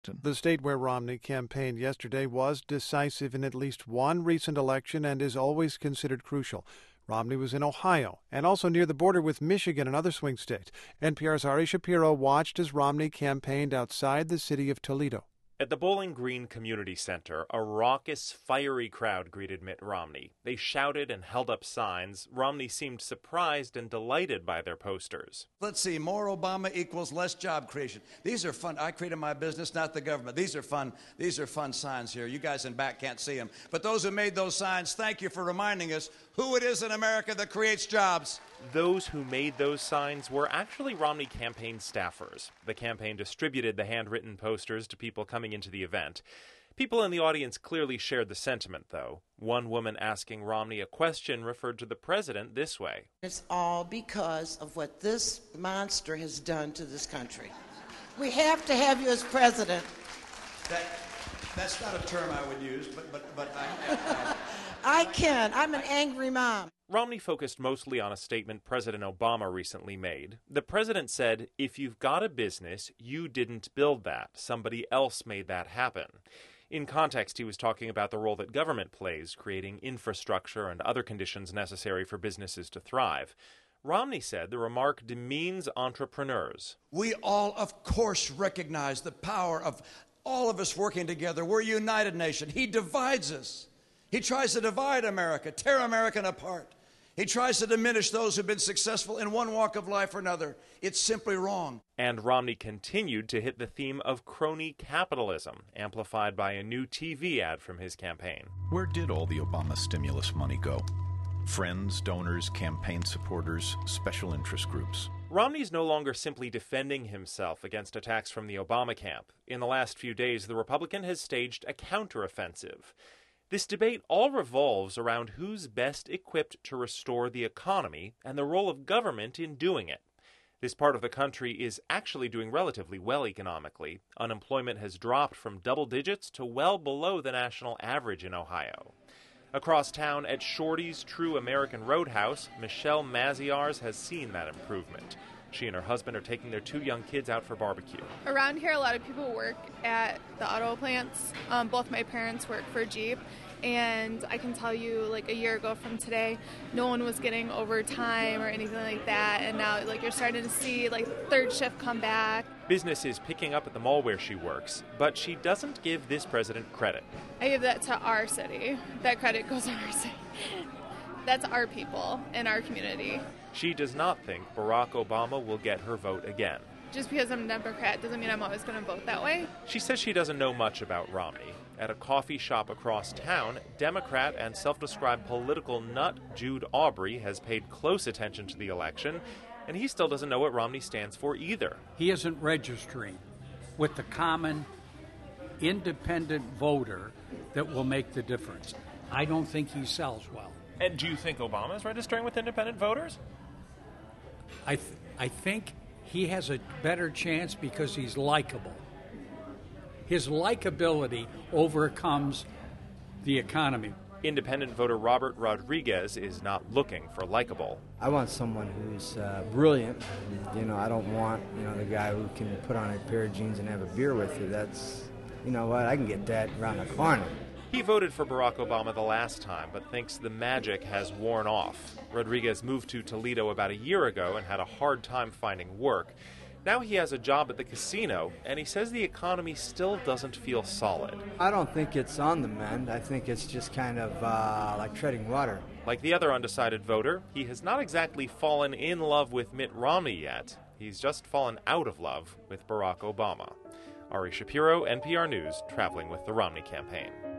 The state where Romney campaigned yesterday was decisive in at least one recent election and is always considered crucial. Romney was in Ohio and also near the border with Michigan and other swing states. NPR's Ari Shapiro watched as Romney campaigned outside the city of Toledo. At the Bowling Green Community Center, a raucous, fiery crowd greeted Mitt Romney. They shouted and held up signs. Romney seemed surprised and delighted by their posters. Let's see, more Obama equals less job creation. These are fun. I created my business, not the government. These are fun signs here. You guys in back can't see them. But those who made those signs, thank you for reminding us who it is in America that creates jobs. Those who made those signs were actually Romney campaign staffers. The campaign distributed the handwritten posters to people coming into the event. People in the audience clearly shared the sentiment, though. One woman asking Romney a question referred to the president this way. It's all because of what this monster has done to this country. We have to have you as president. That's not a term I would use, but I can. I'm an angry mom. Romney focused mostly on a statement President Obama recently made. The president said, if you've got a business, you didn't build that. Somebody else made that happen. In context, he was talking about the role that government plays, creating infrastructure and other conditions necessary for businesses to thrive. Romney said the remark demeans entrepreneurs. We all, of course, recognize the power of all of us working together. We're a united nation. He divides us. He tries to divide America, tear America apart. He tries to diminish those who've been successful in one walk of life or another. It's simply wrong. And Romney continued to hit the theme of crony capitalism, amplified by a new TV ad from his campaign. Where did all the Obama stimulus money go? Friends, donors, campaign supporters, special interest groups. Romney's no longer simply defending himself against attacks from the Obama camp. In the last few days, the Republican has staged a counteroffensive. This debate all revolves around who's best equipped to restore the economy and the role of government in doing it. This part of the country is actually doing relatively well economically. Unemployment has dropped from double digits to well below the national average in Ohio. Across town at Shorty's True American Roadhouse, Michelle Maziarz has seen that improvement. She and her husband are taking their 2 young kids out for barbecue. Around here, a lot of people work at the auto plants. Both my parents work for Jeep. And I can tell you, like a year ago from today, no one was getting overtime or anything like that. And now, like, you're starting to see, like, third shift come back. Business is picking up at the mall where she works, but she doesn't give this president credit. I give that to our city. That credit goes to our city. That's our people in our community. She does not think Barack Obama will get her vote again. Just because I'm a Democrat doesn't mean I'm always going to vote that way. She says she doesn't know much about Romney. At a coffee shop across town, Democrat and self-described political nut Jude Aubrey has paid close attention to the election, and he still doesn't know what Romney stands for either. He isn't registering with the common independent voter that will make the difference. I don't think he sells well. And do you think Obama is registering with independent voters? I think he has a better chance because he's likable. His likability overcomes the economy. Independent voter Robert Rodriguez is not looking for likable. I want someone who's brilliant. I don't want, the guy who can put on a pair of jeans and have a beer with you. That's, I can get that around the corner. He voted for Barack Obama the last time, but thinks the magic has worn off. Rodriguez moved to Toledo about a year ago and had a hard time finding work. Now he has a job at the casino, and he says the economy still doesn't feel solid. I don't think it's on the mend. I think it's just kind of like treading water. Like the other undecided voter, he has not exactly fallen in love with Mitt Romney yet. He's just fallen out of love with Barack Obama. Ari Shapiro, NPR News, traveling with the Romney campaign.